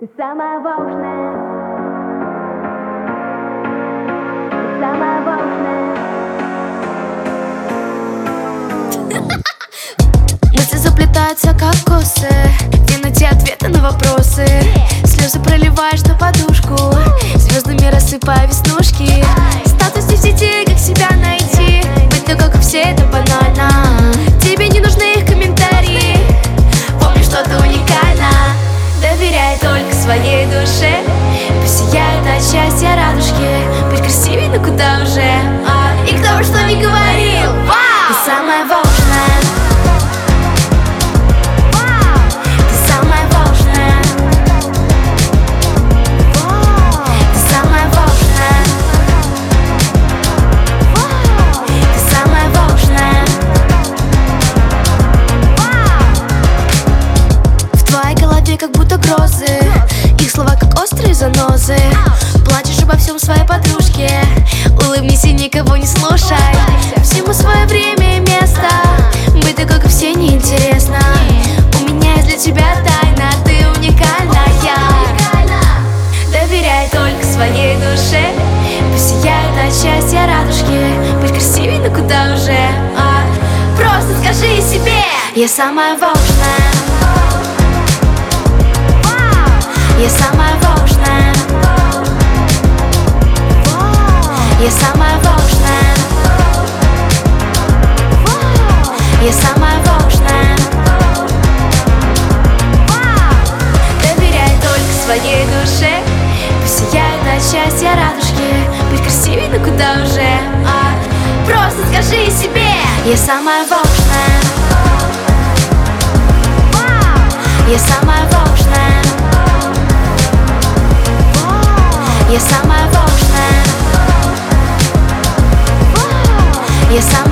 Ты самая волшебная. Ты самая волшебная. Мысли заплетаются, как косы, где найти ответы на вопросы. Слезы проливаешь на подушку, звездами рассыпая веснушки. Статусы в сети, как себя найти, быть такой, как все, это банально. Тебе не нужны их комментарии, помни, что ты уникальна. Доверяй только своей душе, пусть сияют от счастья радужки. Быть красивей, но куда уже? И кто бы что ни говорил, вау! Ты самая волшебная. Как будто грозы, их слова как острые занозы. Плачешь обо всем своей подружке, улыбнись и никого не слушай. Всему свое время и место, быть такой, как все, неинтересно. У меня есть для тебя тайна, ты уникальная. Доверяй только своей душе, пусть сияют от счастья радужки. Быть красивей, но куда уже? Просто скажи себе: я самая волшебная. Я самая волшебная. Я самая волшебная. Я самая волшебная. Доверяй только своей душе, пусть сияют от счастья радужки. Быть красивей, но куда уже? Просто скажи себе: я самая волшебная. Я самая волшебная. Я самая волшебная. Я самая